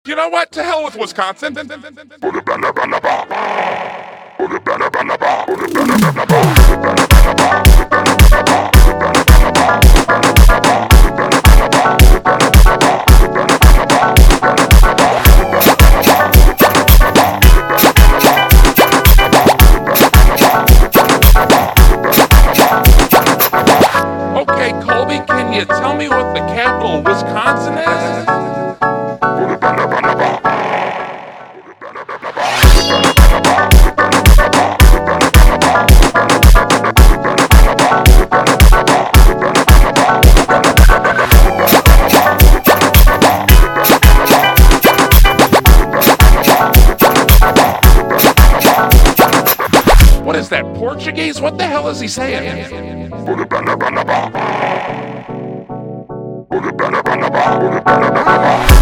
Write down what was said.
You know what? To hell with Wisconsin. Okay, Colby, can you tell me what the capital of Wisconsin is? What is that, Portuguese? What the hell is he saying?